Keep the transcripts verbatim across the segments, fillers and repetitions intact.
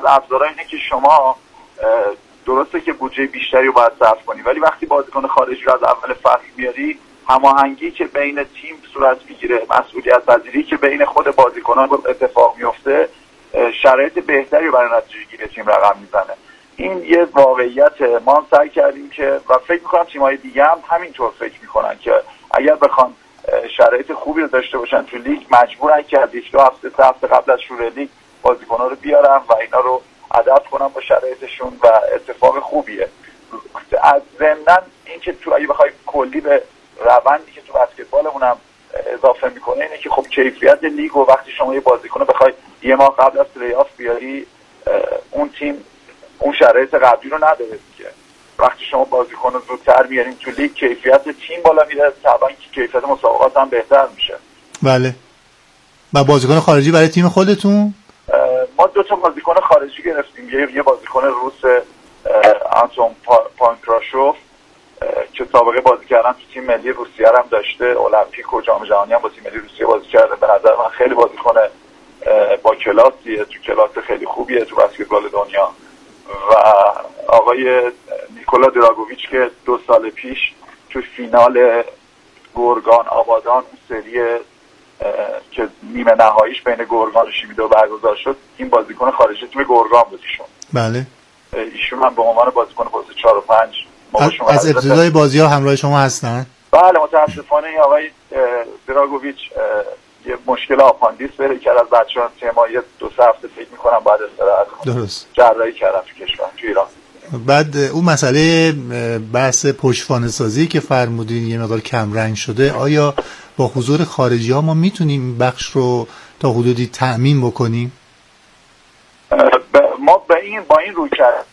ابزارها اینه که شما درسته که بودجه بیشتری رو باید صرف کنی، ولی وقتی بازیکن خارجی رو از اول فصل میاری، هماهنگی که بین تیم صورت میگیره، مسئولیت پذیری که بین خود بازیکنان اتفاق میفته، شرایط بهتری برای نتیجه گیری تیم رقم میزنه. این یه واقعیت. ما هم سعی کردیم که و فکر میکنم تیم‌های دیگه هم همینطور فکر میکنن که اگر بخوان شرایط خوبی رو داشته باشن تو لیگ، مجبورن که یک دو هفته سه هفته قبل از شروع لیگ بازیکن‌ها رو بیارن و اینا رو ادپت کنن با شرایطشون و اتفاق خوبیه. از ضمناً اینکه تو اگه بخوای کلی به روندی که تو بسکتبالمون هم اضافه میکنه اینه که خب کیفیت لیگ و وقتی شما یه بازیکن بخوای یه ماه قبل از پلی آف بیاری، اون تیم اون شرایط قبلی رو نداره دیگه. وقتی شما بازیکن رو زودتر میارین تو لیگ، کیفیت تیم بالا میره، طبعا کیفیت مسابقات هم بهتر میشه. بله. و بازیکن خارجی برای تیم خودتون؟ ما دو تا بازیکن خارجی گرفتیم. یه یه بازیکن روس آنتون پانکراشوف که سابقه بازی کردن تو تیم ملی روسیه هم داشته، المپیک و جام جهانی هم با تیم ملی روسیه بازی کرده. به نظر من خیلی بازیکن با کلاسیه، تو کلاس خیلی خوبیه تو بسکتبال دنیا. و آقای نیکولا دراگوویچ که دو سال پیش تو فینال گورگان آبادان اون سری که نیمه نهاییش بین گورگان و شیمیدو برگزار شد، این بازیکن خارجی تیم گورگان بود ایشون. بله. ایشون هم به عنوان بازیکن پست چهار و پنج از, از ابتدای بازی‌ها همراه شما هستن؟ بله. متاسفانه این آقای دراگوویچ یه مشکل آپاندیس پیدا کرد از بچه‌ها تیم ما. یه دو سه هفته فکر می‌کنم بعد استراحت درست جراحی کردن تو کشور، تو ایران. بعد اون مسئله بحث پشتوانه سازی که فرمودین یه مقدار کم رنگ شده، آیا با حضور خارجی ها ما میتونیم بخش رو تا حدودی تأمین بکنیم؟ ما با این با این روی کرد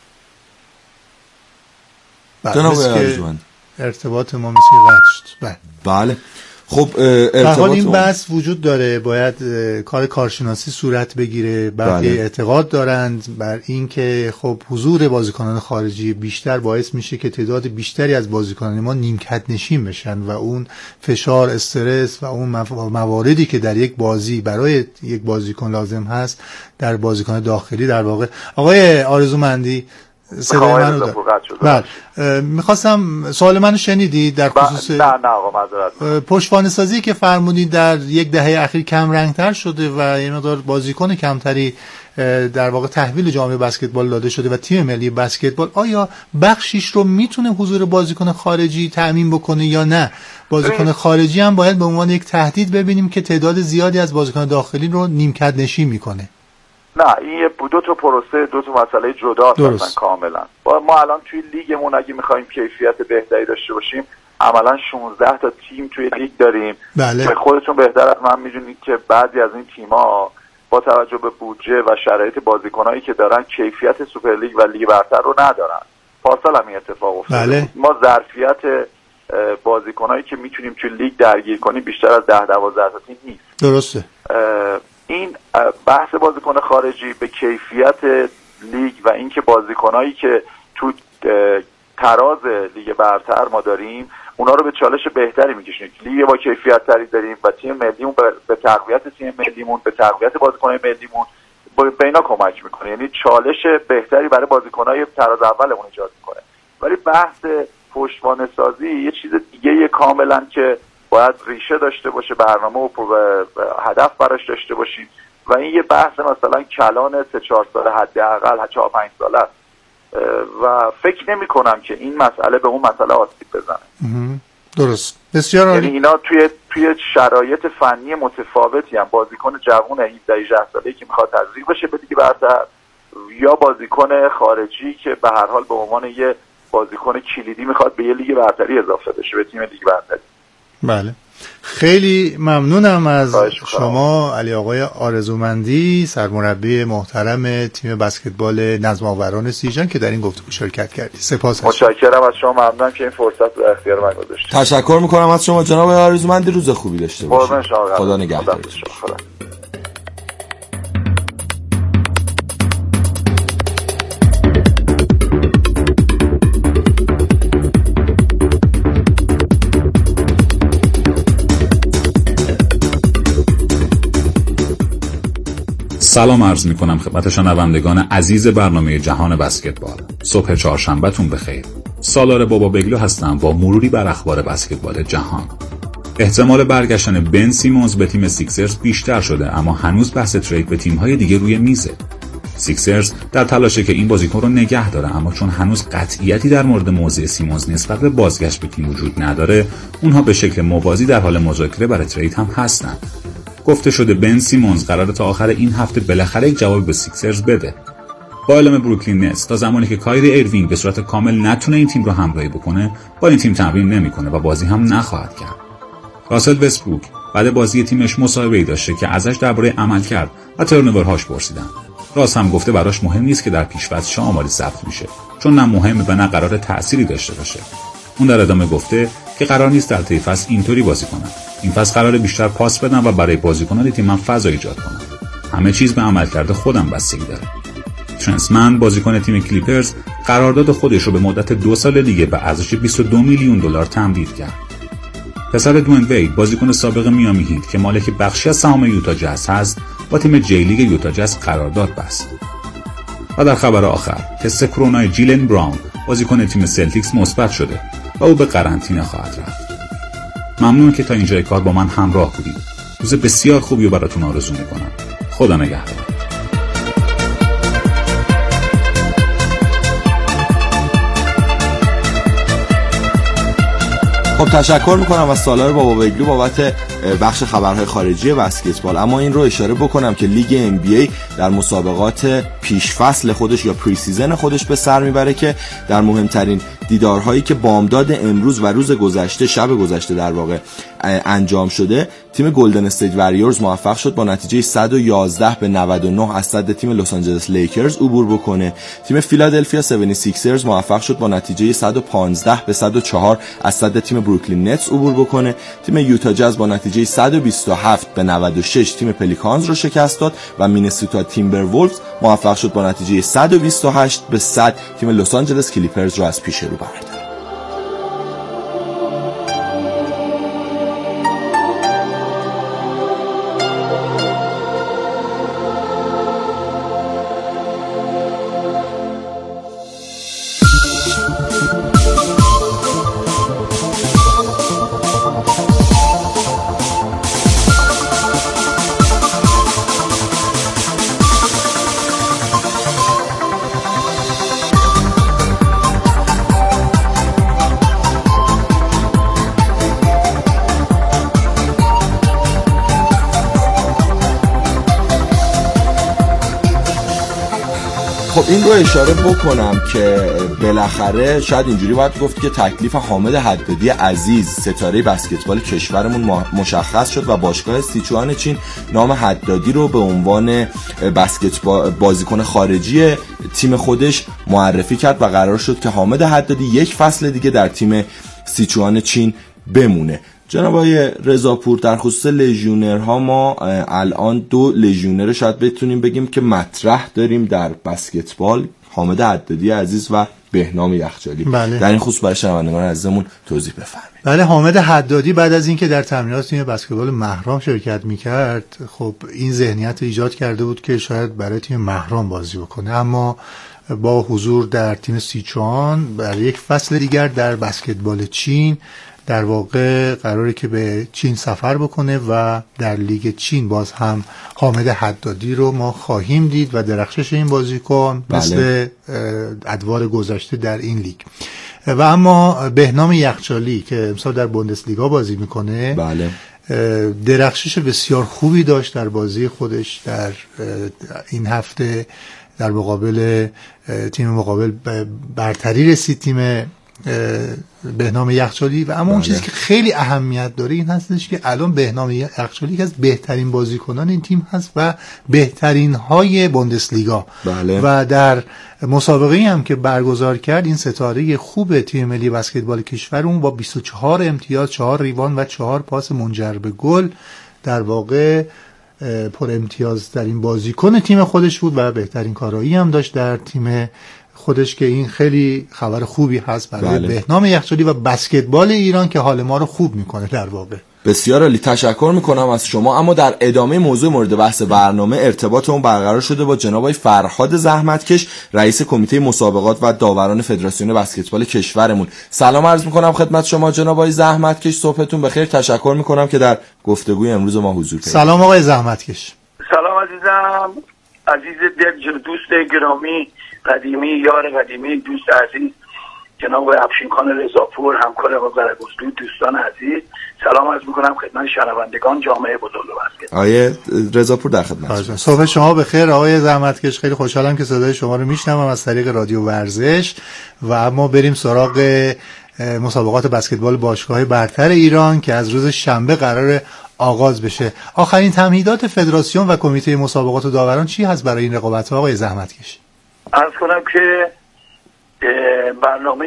جناب ارجمند ارتباط ما مثل قطع شد. بله. خب ارتباط این بحث وجود داره، باید کار کارشناسی صورت بگیره. بقیه بله. اعتقاد دارند بر این که خب حضور بازیکنان خارجی بیشتر باعث میشه که تعداد بیشتری از بازیکنان ما نیمکت نشین بشن و اون فشار، استرس و اون مواردی که در یک بازی برای یک بازیکن لازم هست در بازیکن داخلی در واقع. آقای آرزومندی صدای منو دار. بله. میخواستم سوال منو شنیدی در خصوص نه نه آقا معذرت. پشتوانه سازی که فرمودید در یک دهه اخیر کم رنگتر شده و یه مقدار بازیکن کمتری در واقع تحویل جامعه بسکتبال داده شده و تیم ملی بسکتبال، آیا بخشیش رو میتونه حضور بازیکن خارجی تأمین بکنه یا نه؟ بازیکن خارجی هم باید به عنوان یک تهدید ببینیم که تعداد زیادی از بازیکن داخلی رو نیمکت نشین میکنه؟ نه، این دو تا پروسه، دو تا مسئله جداست اصلا کاملا. ما الان توی لیگمون اگه میخوایم کیفیت بهتری داشته باشیم، عملا شانزده تا تیم توی لیگ داریم. بله. که خودتون بهتر از من میدونید که بعضی از این تیم‌ها با توجه به بودجه و شرایط بازیکنایی که دارن کیفیت سوپر لیگ و لیگ برتر رو ندارن. پارسال هم این اتفاق افتاد. بله. ما ظرفیت بازیکنایی که میتونیم توی لیگ درگیر کنیم بیشتر از ده دوازده تا تیم نیست. درسته. این بحث بازیکن خارجی به کیفیت لیگ و اینکه بازیکنایی که تو تراز لیگ برتر ما داریم اونا رو به چالش بهتری میکشونیم. لیگ با کیفیت تری داریم و تیم ملیمون به تقویت تیم ملیمون، به تقویت بازیکنای ملیمون به اینا کمک میکنه. یعنی چالش بهتری برای بازیکنای تراز اولمون ایجاد میکنه. ولی بحث پشتوانه سازی یه چیز دیگه کاملا که باید ریشه داشته باشه، برنامه و هدف براش داشته باشیم و این یه بحث مثلا کلان سه چهار ساله حداقل چهار پنج ساله است و فکر نمی کنم که این مسئله به اون مسئله آسیب بزنه. درست. بسیار عالی. یعنی اینا توی توی شرایط فنی متفاوتی هم، بازیکن جوان هفده هجده ساله‌ای که میخواد تزریق بشه به دیگه برتر، یا بازیکن خارجی که به هر حال به عنوان یه بازیکن کلیدی میخواد به یه لیگ برتری اضافه بشه، به تیم لیگ برتری. بله. خیلی ممنونم از شما علی آقای آرزومندی، سرمربی محترم تیم بسکتبال نظم آوران سیجان که در این گفتگو شرکت کردید. سپاس. متشکرم از شما، ممنونم که این فرصت رو اختیار من گذاشتید. تشکر میکنم از شما جناب آرزومندی. روز خوبی داشته باشید. خدا نگهدار. سلام عرض میکنم خدمت شنوندگان عزیز برنامه جهان بسکتبال. صبح چهارشنبه‌تون بخیر. سالار بابا بگلو هستم با مروری بر اخبار بسکتبال جهان. احتمال برگشتن بن سیمونز به تیم سیکسرز بیشتر شده، اما هنوز بحث ترید به تیم‌های دیگه روی میزه. سیکسرز در تلاشه که این بازیکن رو نگه داره، اما چون هنوز قطعیتی در مورد موضع سیمونز نسبت به بازگشت به تیم وجود نداره، اونها به شکل موازی در حال مذاکره برای ترید هم هستن. گفته شده بن سیمونز قراره تا آخر این هفته بالاخره یک جواب به سیکسرز بده. با اعلام بروکلین نتس تا زمانی که کایری ایروینگ به صورت کامل نتونه این تیم رو همراهی بکنه، با این تیم تمرین نمیکنه و بازی هم نخواهد کرد. راسل وستبروک بعد بازی تیمش مصاحبه‌ای داشته که ازش درباره عملکرد و ترنوورهاش پرسیدن. راس هم گفته براش مهم نیست که در پیش‌فصل چه آماری ثبت میشه، چون نه مهمه و نه قراره تأثیری داشته باشه. اون در ادامه گفته که قرار نیست در طی فصل اینطوری بازی کنن. این فصل قراره بیشتر پاس بدن و برای بازیکنان تیمم فضا ایجاد کنن. همه چیز به عملکرد خودم بستگی داره. ترنسمن بازیکن تیم کلیپرز قرارداد خودش رو به مدت دو سال دیگه به ارزش بیست و دو میلیون دلار تمدید کرد. پسر دوین وید بازیکن سابق میامی هیت که مالک بخشی از سهام یوتا جاز هست، با تیم جی لیگ یوتا جاز قرارداد بست. و در خبر آخر تست کرونای جیلن براون بازیکن تیم سلتیکس مثبت شده و او به قرنطینه خواهد رفت. ممنون که تا اینجای کار با من همراه بودید. روز بسیار خوبی رو براتون آرزو میکنم. خدا نگهدار. خب تشکر میکنم از سالار بابا بگلو بابت بخش خبرهای خارجی بسکتبال. اما این رو اشاره بکنم که لیگ ام بی ای در مسابقات پیش فصل خودش یا پری سیزن خودش به سر میبره که در مهمترین دیدارهایی که بامداد امروز و روز گذشته شب گذشته در واقع انجام شده، تیم گلدن استیت واریورز موفق شد با نتیجه صد و یازده به نود و نه از صد تیم لس آنجلس لیکرز عبور بکنه. تیم فیلادلفیا هفتاد و شش ers موفق شد با نتیجه صد و پانزده به صد و چهار از صد تیم بروکلین نتس عبور بکنه. تیم یوتا جاز با نتیجه صد و بیست و هفت به نود و شش تیم پلیکانز رو شکست داد و مینسوتا تیمبرولفز موفق شد با نتیجه صد و بیست و هشت به صد تیم لس آنجلس کلیپرز رو از پیش رو برداره. خب این رو اشاره بکنم که بالاخره شاید اینجوری باید گفت که تکلیف حامد حدادی عزیز ستاره بسکتبال کشورمون مشخص شد و باشگاه سیچوان چین نام حدادی رو به عنوان بسکتبال بازیکن خارجی تیم خودش معرفی کرد و قرار شد که حامد حدادی یک فصل دیگه در تیم سیچوان چین بمونه. جناب آقای رضاپور، در خصوص لژیونرها ما الان دو لژیونر شاید بتونیم بگیم که مطرح داریم در بسکتبال، حامد حدادی عزیز و بهنام یخچالی. بله. در این خصوص برای شنوندگان عزیزمون توضیح بفرمایید. بله، حامد حدادی بعد از اینکه در تمرینات تیم بسکتبال مهرام شرکت میکرد، خب این ذهنیت ایجاد کرده بود که شاید برای تیم مهرام بازی بکنه، اما با حضور در تیم سیچوان برای یک فصل دیگر در بسکتبال چین در واقع قراره که به چین سفر بکنه و در لیگ چین باز هم حامد حدادی رو ما خواهیم دید و درخشش این بازیکن بله. مثل ادوار گذشته در این لیگ. و اما بهنام یخچالی که امسال در بوندسلیگا بازی میکنه بله. درخشش بسیار خوبی داشت در بازی خودش در این هفته، در مقابل تیم مقابل برتری رسید تیم بهنام یخچالی. و اما بله. اون چیزی که خیلی اهمیت داره این هستش که الان بهنام یخچالی که از بهترین بازیکنان این تیم هست و بهترین های بوندسلیگا بله. و در مسابقه هم که برگزار کرد این ستاره خوب تیم ملی بسکتبال کشورمون با بیست و چهار امتیاز، چهار ریباند و چهار پاس منجر به گل در واقع پر امتیاز در این بازیکن تیم خودش بود و بهترین کارایی هم داشت در تیم خودش که این خیلی خبر خوبی هست برای بله. بهنام یخچالی و بسکتبال ایران که حال ما رو خوب میکنه در واقع. بسیار عالی، تشکر میکنم از شما. اما در ادامه موضوع مورد بحث برنامه ارتباطمون برقرار شده با جناب آقای فرهاد زحمتکش، رئیس کمیته مسابقات و داوران فدراسیون بسکتبال کشورمون. سلام عرض میکنم خدمت شما جناب آقای زحمتکش، صبحتون بخیر. تشکر میکنم که در گفتگوی امروز ما حضور پیدا. سلام آقای زحمتکش. سلام عزیزم، عزیز دل، دوست گرامی، قدیمی، یار قدیمی، دوست عزیز جناب افشین خان رضاپور، همکار ما در گفتگو، دوستان عزیز، سلام عرض میکنم خدمت شنوندگان جامعه بزرگ بسکت. آقای رضاپور در خدمت. صبح شما بخیر آقای زحمتکش، خیلی خوشحالم که صدای شما رو میشنوم از طریق رادیو ورزش. و اما بریم سراغ مسابقات بسکتبال باشگاه‌های برتر ایران که از روز شنبه قرار آغاز بشه. آخرین تمهیدات فدراسیون و کمیته مسابقات و داوران چی هست برای این رقابت‌ها آقای زحمتکش؟ عرض کنم که برنامه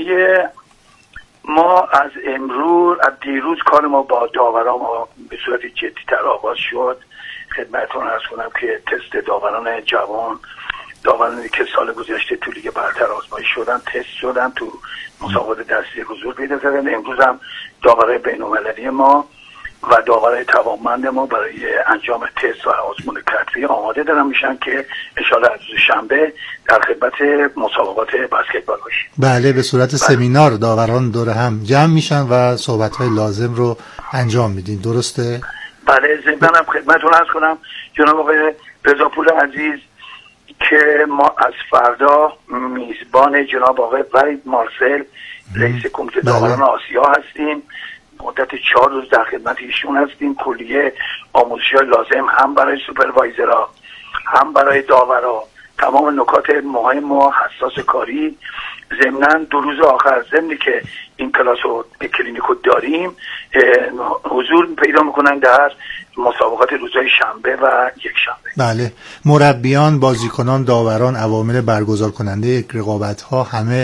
ما از امروز از دیروز کار ما با داوران ما به صورت جدی‌تر آغاز شد. خدمتتون عرض کنم که تست داوران جوان، داورانی که سال گذشته تو لیگ برتر آزمایش شدن، تست شدن، تو مسابقات دستی حضور پیدا کردن. امروز هم داورای بین‌المللی ما و داورای توانمند ما برای انجام تست و آزمون کتفی آماده دارن میشن که انشالله از روز شنبه در خدمت مسابقات بسکتبال باشیم. بله، به صورت بله. سمینار داوران دور هم جمع میشن و صحبت‌های لازم رو انجام میدین، درسته؟ بله، ضمن هم خدمتتون عرض کنم جناب آقای رضاپور عزیز که ما از فردا میزبان جناب آقای وحید مارسل رئیس کمیته داوران آسیا هستیم. مدت چهار روز در خدمت ایشون هستیم. کلیه آموزش‌های لازم هم برای سوپروایزرها هم برای داورا، تمام نکات مهم و حساس کاری. ضمناً دو روز آخر ضمنی که این کلاس رو به کلینیکو داریم حضور پیدا میکنن در مسابقات روزهای شنبه و یک شنبه. بله، مربیان، بازیکنان، داوران، عوامل برگزار کننده یک رقابت‌ها همه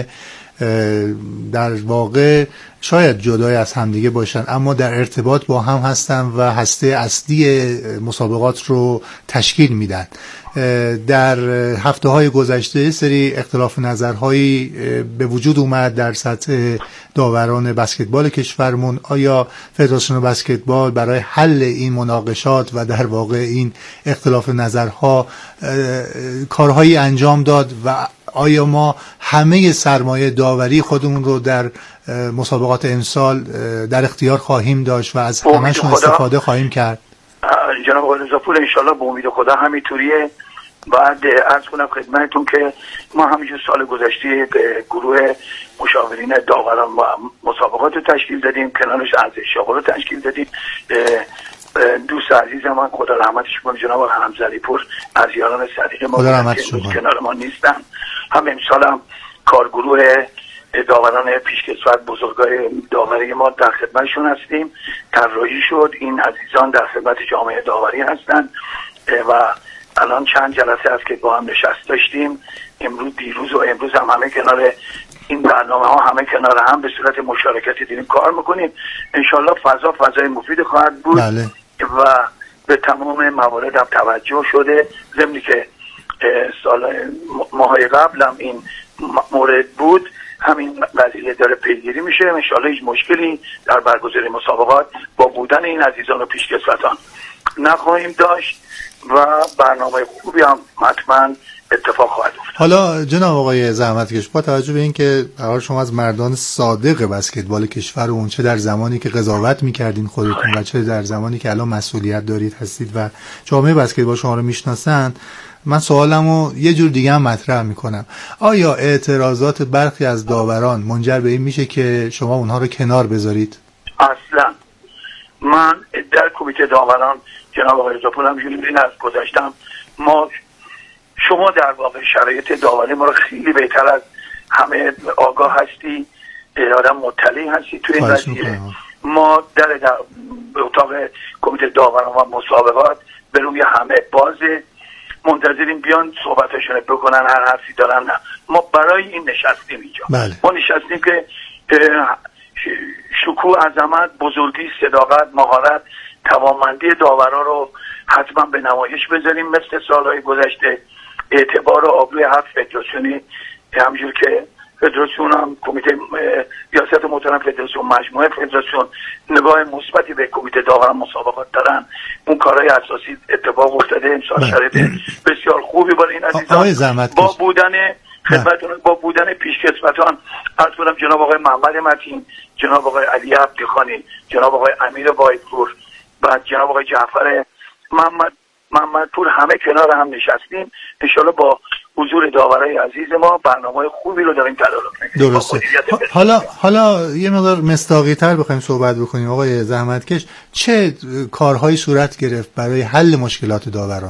در واقع شاید جدای از همدیگه باشن اما در ارتباط با هم هستن و هسته اصلی مسابقات رو تشکیل میدن. در هفته های گذشته سری اختلاف نظرهایی به وجود اومد در سطح داوران بسکتبال کشورمون. آیا فدراسیون بسکتبال برای حل این مناقشات و در واقع این اختلاف نظرها کارهایی انجام داد و آیا ما همه سرمایه داوری خودمون رو در مسابقات امسال در اختیار خواهیم داشت و از همه‌شون استفاده خواهیم کرد؟ جناب آقای رضاپور انشالله به امید خدا همینطوریه. بعد عرض کنم خدمتتون که ما همینجور سال گذشته گروه مشاورین داوران و مسابقات رو تشکیل دادیم، کنارش ارزش آقا رو تشکیل دادیم. دوست عزیزم من خدا رحمتش کنه جناب آقای حمزلی پور از یاران صدیق ما کنار ما نیستن. هم امسال هم کارگروه داوران پیشکسوت بزرگای داوری ما در خدمتشون هستیم. طراحی شد، این عزیزان در خدمت جامعه داوری هستن و الان چند جلسه است که با هم نشست داشتیم. امروز دیروز و امروز هم همه کنار این برنامه ها همه کنار هم به صورت مشارکتی داریم کار میکنیم. انشالله فضا فضای مفید خواهد بود. بله. و به تمام موارد هم توجه شده. ضمنی که سال ماهای قبل هم این مورد بود، همین قضیه داره پیگیری میشه. انشالله هیچ مشکلی در برگزاری مسابقات با بودن این عزیزان و پیشکسوتان نخواهیم داشت و برنامه خوبی هم حتما اتفاق خواهد افتاد. حالا جناب آقای زحمتکش، با توجه به اینکه برای شما از مردان صادق بسکتبال کشور اون چه در زمانی که قضاوت میکردین خودتون و چه در زمانی که الان مسئولیت دارید هستید و جامعه بسکتبال شما رو میشناسن، من سوالمو یه جور دیگه هم مطرح میکنم. آیا اعتراضات برخی از داوران منجر به این میشه که شما اونها رو کنار بذارید؟ اصلا من در کمیته داوران جناب آقای رضاپور هم جوری از گذاشتم، ما شما در واقع شرایط داوری ما رو خیلی بهتر از همه آگاه هستی، آدم مطلع هستی توی این قضیه. ما در, در اتاق کمیته داوران و مسابقات به روی همه بازه، منتظریم بیان صحبتشون بکنن، هر حرفی دارن. نه، ما برای این نشستیم اینجا. بله. ما نشستیم که شکوه، عظمت، بزرگی، صداقت، مهارت، توانمندی داورا رو حتما به نمایش بذاریم. مثل سالهای گذشته اعتبار و آبروی هر فدراسیونی همجور که فدراسیون هم کمیته ریاست محترم فدراسیون، مجموعه فدراسیون نگاه مثبتی به کمیته داوران مسابقات دارن. اون کارهای اساسی اتفاق افتاده. امسال شرایط بسیار خوبی برای این عزیزان با بودن خدمتتون با بودن پیشکسوتان عرض کنم جناب آقای محمد متین، جناب آقای علی عبدیخانی، جناب آقای امیر وایدپور و جناب آقای جعفر محمد محمدپور همه کنار هم نشستیم. ان شاءالله با حضور داورای عزیز ما برنامه خوبی رو داریم تدارک می‌کنیم. درسته. حالا حالا یه مقدار مصداقی‌تر بخوایم صحبت بکنیم آقای زحمتکش، چه کارهایی صورت گرفت برای حل مشکلات داوران؟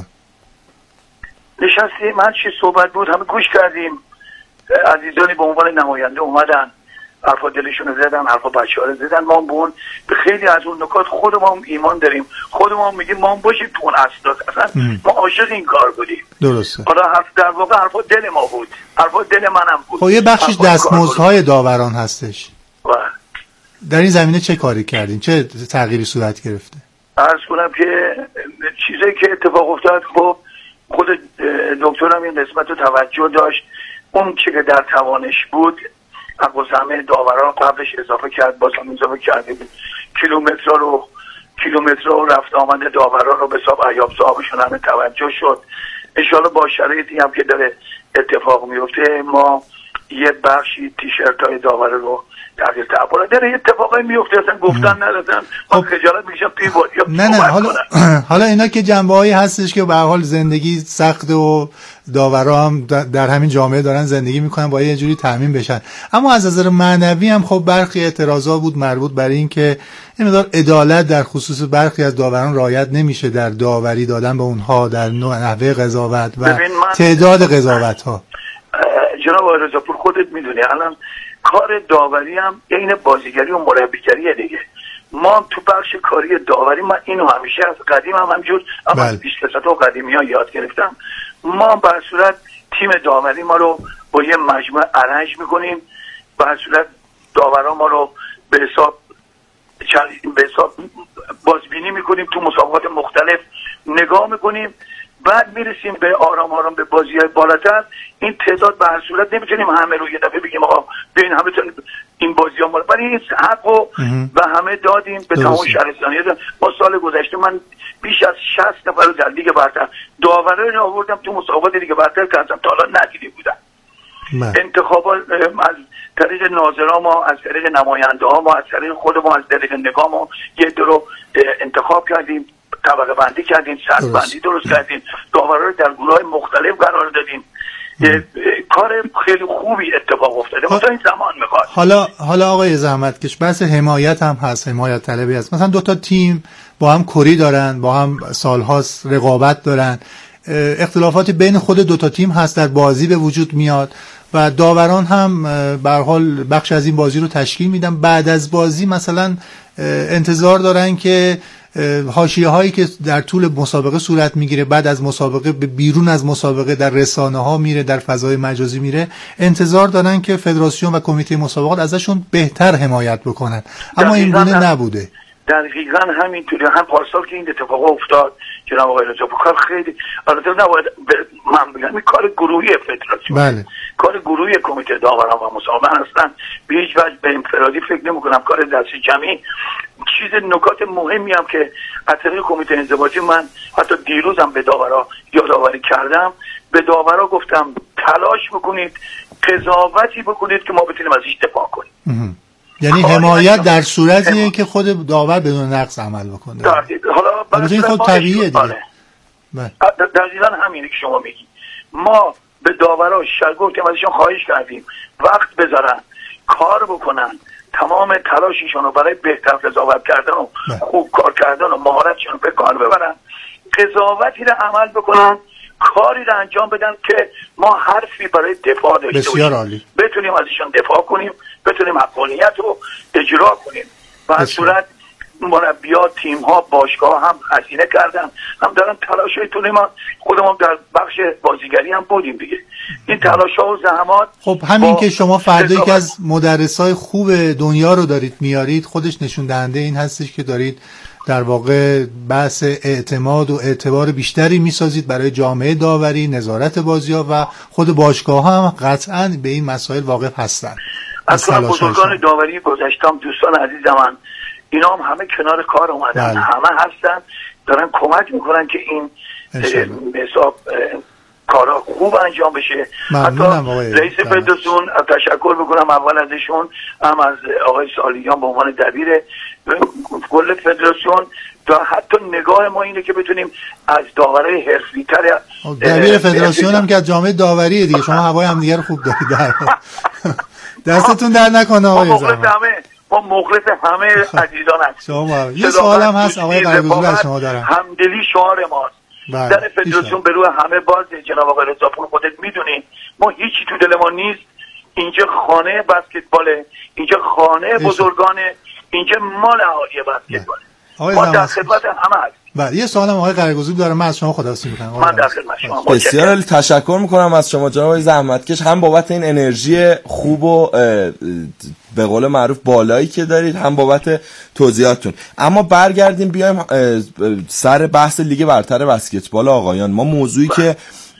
نشستیم، من چی صحبت بود همه گوش کردیم. عزیزانی به عنوان نماینده اومدن، حرفا دلشون رو زدن، حرفا بچه‌ها رو زدن. ما بون به خیلی از اون نکات خودمون ایمان داریم، خودمون میگیم ما باشیم تو اون اساس، اصلا ما عاشق این کار بودیم. درسته. حالا حرف در واقع حرفا دل ما بود، حرفا دل منم بود. خب یه بخشش دستمزدهای داوران هستش. و در این زمینه چه کاری کردین؟ چه تغییری صورت گرفته؟ عرض کنم که چیزایی که اتفاق افتاد، خب خود دکترم این قسمت رو توجه داشت. اون چیزی که در توانش بود اقوزمه داوران قبلش اضافه کرد، باز هم اضافه کرده بود. کیلومترها رو کیلومترها رو رفت آمده داوران رو به حساب ایاب صاحبشون همه توجه شد. انشالله با شرایطی هم که داره اتفاق میفته ما یه بخشی تیشرت های داور رو تغییر تعبیره داره اتفاقی میفته، اصلا گفتن ندادن. ما خجالت میشم توی وادیا. نه نه حالا حالا اینا که جنبه‌هایی هستش که به هر حال زندگی سخت و داورا هم در همین جامعه دارن زندگی میکنن، باید یه جوری تامین بشن. اما از نظر معنوی هم خب برخی اعتراضا بود مربوط برای این که این مقدار عدالت در خصوص برخی از داوران رعایت نمیشه در داوری دادن به اونها، در نوع نحوه قضاوت و تعداد قضاوت‌ها. جناب آقای رضاپور خودت میدونی الان کار داوری هم عین بازیگری و مربیگری دیگه. ما تو بخش کاری داوری ما اینو همیشه از قدیم هم همجور اما از پیشکسوت و قدیمی ها یاد گرفتم. ما به صورت تیم داوری ما رو با یه مجموعه ارنج میکنیم، به صورت داورا ما رو به حساب به حساب بازبینی میکنیم، تو مسابقات مختلف نگاه میکنیم، بعد میرسیم به آرام آرام به بازی‌های بالاتر. این تعداد به هر صورت نمیتونیم همه رو یه دفعه بگیم آقا ببین همه تون این بازی‌ها مال، ولی این حقو به همه دادیم به تمام شهرستانی‌ها. ما سال گذشته من بیش از شصت نفر رو در لیگ برتر داورای رو آوردم تو مسابقات لیگ برتر که اصلا تا حالا ندیده بودن. انتخابات از طریق ناظرها ما، از طریق نماینده ها ما، از طریق خود ما، از طریق نگاه ما یه دو رو انتخاب کردیم، طبقه بندی کردیم، سطح بندی درست کردیم، داورا رو در گروه‌های مختلف قرار دادیم. کار خیلی خوبی اتفاق افتاده. مثلا این زمان میخواد. حالا حالا آقای زحمتکش بحث حمایت هم هست، حمایت طلبی هست. مثلا دو تا تیم با هم کری دارن، با هم سالهاست رقابت دارن، اختلافات بین خود دو تا تیم هست، در بازی به وجود میاد و داوران هم به هر حال بخش از این بازی رو تشکیل میدن. بعد از بازی مثلا انتظار دارن که حاشیه هایی که در طول مسابقه صورت میگیره، بعد از مسابقه به بیرون از مسابقه در رسانه ها میره، در فضای مجازی میره، انتظار دارن که فدراسیون و کمیته مسابقات ازشون بهتر حمایت بکنن، اما این گونه نبوده. دقیقاً همینطوری. هم پارسال که این اتفاق افتاد جناب آقای رضا، کار خیلی البته نباید من بگم این کار گروهی فدراسیون، بله، کار گروهی کمیته داوران و مسابقات اصلا به هیچ وجه به انفرادی فکر نمی‌کنم، کار دست جمعی. چیز نکات مهمی هم که از طریق کمیته انضباطی من حتی دیروزم به داورا یادآوری کردم، به داورا گفتم تلاش بکنید قضاوتی بکنید که ما بتونیم ازش دفاع کنیم. یعنی حمایت در صورتیه که خود داور بدون نقص عمل بکنه. حالا برای خود طبیعیه دیگه. دقیقاً همینه که شما میگی. ما به داورا شگفتیم، ازشون خواهش کردیم وقت بذارن، کار بکنن، تمام تلاششون رو برای بهتر قضاوت کردن و خوب کار کردن و مهارتشون رو به کار ببرن، قضاوتی رو عمل بکنن، کاری رو انجام بدن که ما حرفی برای دفاع داشته باشیم، بتونیم ازشون دفاع کنیم، بتونیم حقانیت رو اجرا کنیم. و از صورت مربیات، تیم ها، باشگاه هم هزینه کردن، هم دارن تلاش های طول ما، خودمون در بخش بازیگری هم بودیم دیگه. این تلاش ها و زحمات. خب همین که شما فردا که از مدرسای خوب دنیا رو دارید میارید، خودش نشون دهنده این هستش که دارید در واقع بحث اعتماد و اعتبار بیشتری میسازید برای جامعه داوری، نظارت بازی‌ها و خود باشگاه‌ها هم قطعاً به این مسائل واقف هستند. اصلا بزرگان داوری گذشتم، دوستان عزیزم من، اینا هم همه کنار کار اومدن، بله. همه هستن دارن کمک میکنن که این حساب کارا خوب انجام بشه. حتی رئیس فدراسیون تشکر میکنم اول ازشون، هم از آقای سالیان به عنوان دبیر کل فدراسیون، تا حتی نگاه ما اینه که بتونیم از داورای حرفی‌تر دبیر فدراسیون هم که از جامعه داوریه دیگه، شما هوای هم دیگه رو خوب دارید. دستتون در نکنه آقای زمان. ما مخلص همه عزیزان هستیم. یه سوالم هست آقای قره‌گزی از شما دارم. همدلی شعار ماست. بله. در فدراسیون به روی همه باز جناب آقای رضاپور خودت میدونی ما هیچی تو دل ما نیست. اینجا خانه بسکتباله، اینجا خانه بزرگانه، اینجا مال اهالی بسکتباله. ما در خدمت همه هستیم. بله یه سوالم آقای قره‌گزی داره، من از شما خداحافظی می‌کنم. من در خدمت شما. بسیار عالی، تشکر می‌کنم از شما جناب زحمتکش، هم بابت این انرژی خوب و به قول معروف بالایی که دارید، هم بابت توضیحاتتون. اما برگردیم بیایم سر بحث لیگ برتر بسکتبال آقایان. ما موضوعی که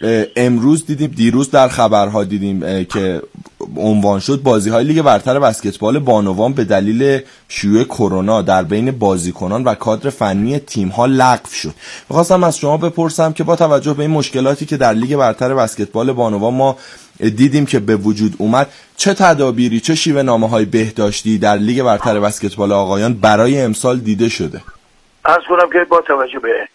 امروز دیدیم، دیروز در خبرها دیدیم که عنوان شد، بازی‌های لیگ برتر بسکتبال بانوان به دلیل شیوع کرونا در بین بازیکنان و کادر فنی تیم‌ها لغو شد. می‌خواستم از شما بپرسم که با توجه به این مشکلاتی که در لیگ برتر بسکتبال بانوان ما دیدیم که به وجود اومد، چه تدابیری، چه شیوه نامه‌های بهداشتی در لیگ برتر بسکتبال آقایان برای امسال دیده شده؟ عرض کنم که با توجه به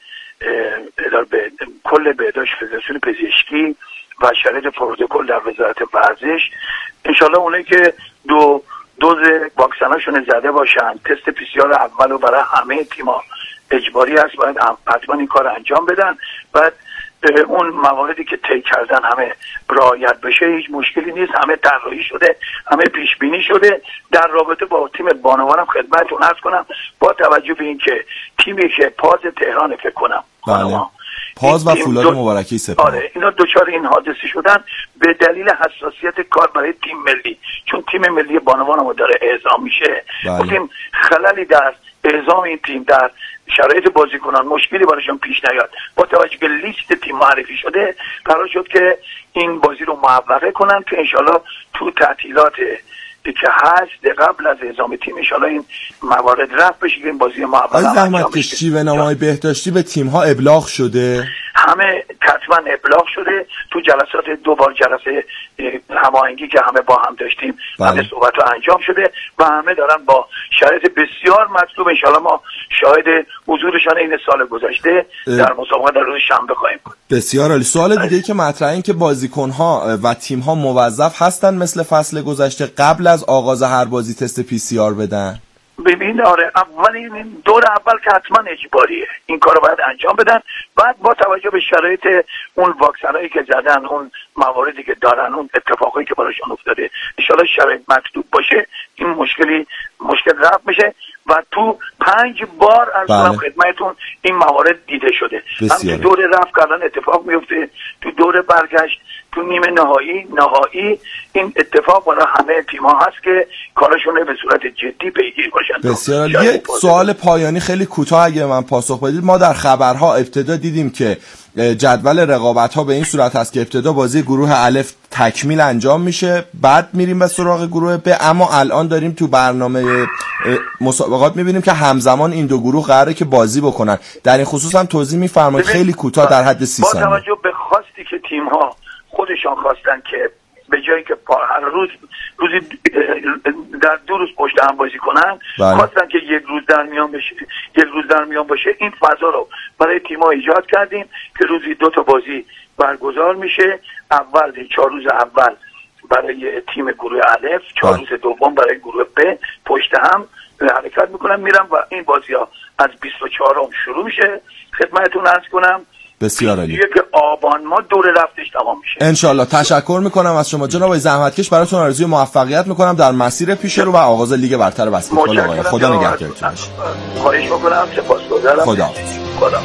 اداره به کل بهداشت فدراسیون پزشکی و شرایط پروتکل در وزارت ورزش، انشالله اونایی که دو دوز واکسناشون زده باشن، تست پی سی آر اول رو برای همه تیم‌ها اجباری است، باید حتما این کار انجام بدن. بعد اون مواردی که طی کردن همه رعایت بشه، هیچ مشکلی نیست، همه طراحی شده، همه پیش بینی شده. در رابطه با تیم بانوانم خدمتتون عرض کنم با توجه به اینکه تیمی که پاز تهران فکر کنم بله. پاز و فولاد مبارکی سپاه، آره اینا دوچار این حادثه شدن به دلیل حساسیت کار برای تیم ملی، چون تیم ملی بانوان ما داره اعزام میشه. گفتیم خللی در اعزام این تیم در شرایط بازیکنان مشکلی براشون پیش نیاد. با توجه به لیست تیم معرفی شده، قرار شد که این بازی رو معوقه کنن که انشالله تو تعطیلات که هست قبل از اعزام تیم انشالله این موارد رفع بشه که این بازی معوقه انجام بشه. شیوه نامه‌های بهداشتی به تیم‌ها ابلاغ شده؟ همه کتبا ابلاغ شده. تو جلسات دو بار جلسه هماهنگی که همه با هم داشتیم بله. همه صحبت رو انجام شده و همه دارن با شرایط بسیار مطلوب انشالله ما شاهد حضورشان این سال گذشته در مسابقه در روز شنبه خواهیم بود. بسیار عالی. سوال دیگه که مطرحه این که بازیکن‌ها و تیم‌ها موظف هستن مثل فصل گذشته قبل از آغاز هر بازی تست پی سی آر بدن؟ ببین آره، اولین دور اول که حتما اجباریه این کارو باید انجام بدن. بعد با توجه به شرایط اون واکسنایی که زدن، اون مواردی که دارن، اون اتفاقایی که براشون افتاده، ان شاءالله شرایط مطلوب باشه این مشکلی مشکل رفع بشه و تو پنج بار از بله. خدمتتون این موارد دیده شده. هم تو دور رفع کردن اتفاق میفته، تو دور برگشت، تو نیمه نهایی نهایی این اتفاق برای همه تیم‌ها هست که کارشون به صورت جدی پیگیر باشن. بسیار. یه سوال پایانی خیلی کوتاه اگه من پاسخ بدید. ما در خبرها ابتدا دیدیم که جدول رقابت‌ها به این صورت هست که ابتدا بازی گروه الف تکمیل انجام میشه، بعد میریم به سراغ گروه ب، اما الان داریم تو برنامه مسابقات میبینیم که همزمان این دو گروه قراره که بازی بکنن. در این خصوص هم توضیح میفرمایید خیلی کوتاه در حد سی ثانیه. با توجه به خواستی که تیم‌ها خودشان خواستن که به جایی که هر روز روزی در دو روز پشت هم بازی کنن بله. خواستن که یک روز در میان بشه یک روز در میان باشه. این فضا رو برای تیم‌ها ایجاد کردیم که روزی دو تا بازی برگزار میشه. اول چهار روز اول برای تیم گروه الف، چهار روز دوم برای گروه ب پشت هم حرکت میکنن میرن و این بازی‌ها از بیست و چهارم شروع میشه. خدمتتون عرض کنم بسیار عالی. دیگه که آبان ما دور رفتش تمام میشه انشالله. تشکر میکنم از شما جناب زحمتکش، براتون آرزوی موفقیت میکنم در مسیر پیش رو و آغاز لیگ برتر بسکتبال آقایان. خدا نگهدارتون باشه. خواهش میکنم. سپاسگزارم. خدا خدا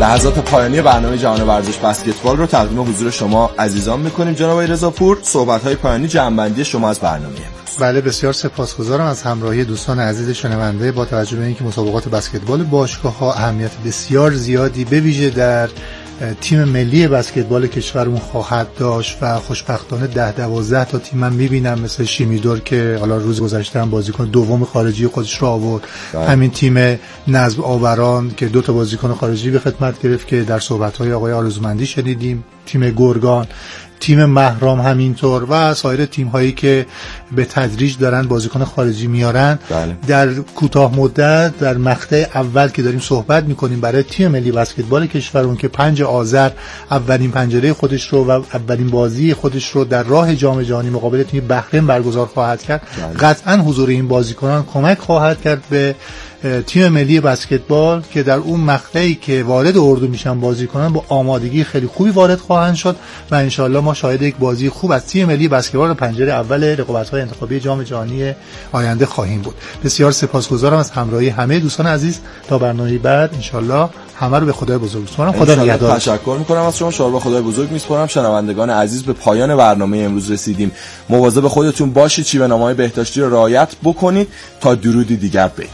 لحظات پایانی برنامه جهان ورزش بسکتبال رو تقدیم حضور شما عزیزان میکنیم. جناب آقای رضاپور، صحبت‌های پایانی جنبندی شما از برنامه امروز. بله، بسیار سپاسگزارم از همراهی دوستان عزیز شنونده. با توجه به اینکه مسابقات بسکتبال باشگاه‌ها اهمیت بسیار زیادی به ویژه در تیم ملی بسکتبال کشورمون خواهد داشت و خوشبختانه ده دوازده تا تیم من میبینم مثل شیمیدور که حالا روز گذشته هم بازیکن دوم خارجی خودش رو آورد، همین تیم نصب آوران که دو تا بازیکن خارجی به خدمت گرفت که در صحبت‌های آقای آرزومندی شنیدیم، تیم گرگان، تیم مهرام همینطور و سایر تیم هایی که به تدریج دارن بازیکن خارجی میارن. بله. در کوتاه مدت در مقطع اول که داریم صحبت میکنیم برای تیم ملی بسکتبال کشورمون که پنج آذر اولین پنجره خودش رو و اولین بازی خودش رو در راه جام جهانی مقابل تیم بحرین برگزار خواهد کرد، بله. قطعا حضور این بازیکنان کمک خواهد کرد به تیم ملی بسکتبال که در اون مقطعی که وارد اردو میشن بازیکنان با آمادگی خیلی خوبی وارد خواهند شد و انشالله ما شاهد یک بازی خوب از تیم ملی بسکتبال پنجره اول رقابت‌های انتخابی جام جهانی آینده خواهیم بود. بسیار سپاسگزارم از همراهی همه دوستان عزیز. تا برنامه بعد انشالله همه رو به خدای بزرگ میسپارم. خدا نگهدار. تشکر میکنم از شما. شما رو به خدای بزرگ میسپارم. شنوندگان عزیز، به پایان برنامه امروز رسیدیم. مواظب خودتون باشید، شیوه‌نامه‌های بهداشتی رو رعایت بکنید. تا درودی دیگر بدرود.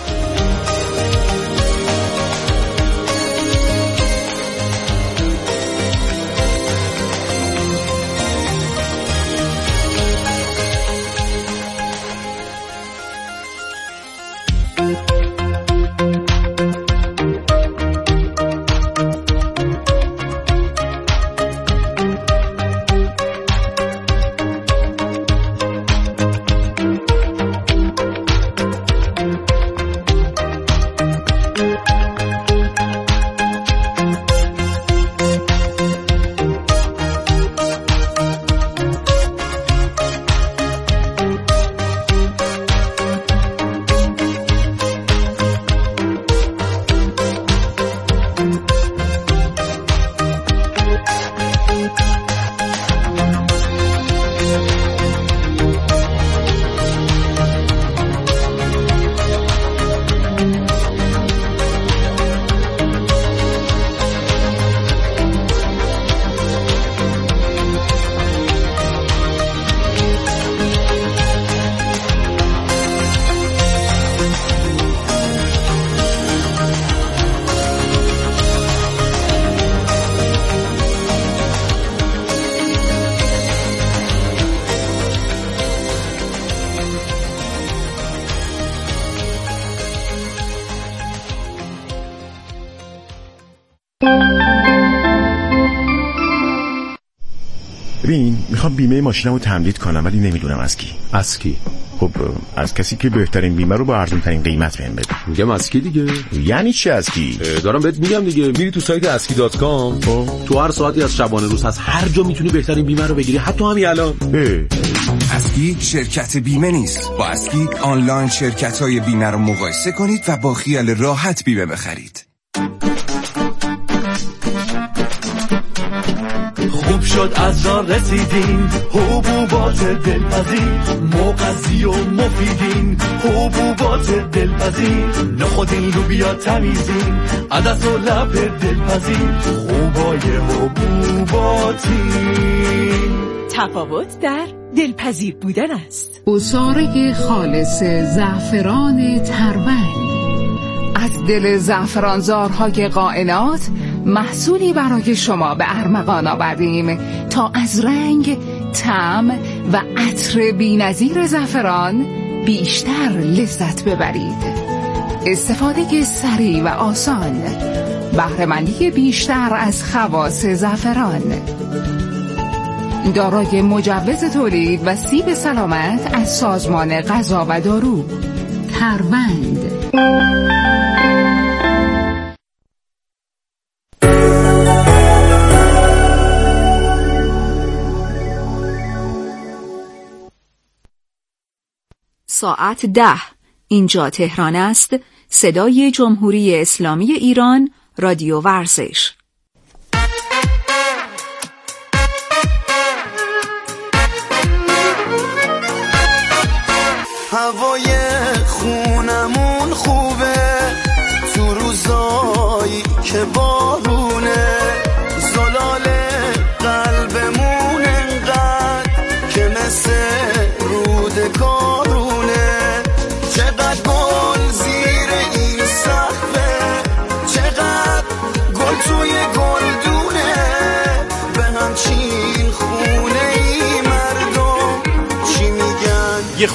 ببین، میخوام بیمه ماشینمو تمدید کنم ولی نمیدونم از کی. از کی؟ خب از کسی که بهترین بیمه رو با ارزون ترین قیمت بهم بده. میگم از کی دیگه؟ یعنی چی از کی؟ دارم بهت میگم دیگه. میری تو سایت اسکی دات کام، تو هر ساعتی از شبانه روز از هر جا میتونی بهترین بیمه رو بگیری، حتی همین الان. اسکی شرکت بیمه نیست. با اسکی آنلاین شرکت‌های بیمه رو مقایسه کنید و با خیال راحت بیمه بخرید. خوب شد از راه رسیدیم، حبوبات دلپذیر مغذی و مفیدین، حبوبات دلپذیر نخودین لوبیا تمیزین، عدس و لب دلپذیر خوبای حبوباتی. تفاوت در دلپذیر بودن است. عصاره خالص زعفران تربنگ از دل زعفرانزارهای کائنات محصولی برای شما به ارمغان آوردیم تا از رنگ، طعم و عطر بی‌نظیر زعفران بیشتر لذت ببرید. استفاده سریع و آسان، بهره‌مندی بیشتر از خواص زعفران، دارای مجوز تولید و سیب سلامت از سازمان غذا و دارو. تربند. ساعت ده. اینجا تهران است. صدای جمهوری اسلامی ایران. رادیو ورزش. هوای خونمون خوبه تو روزایی که باد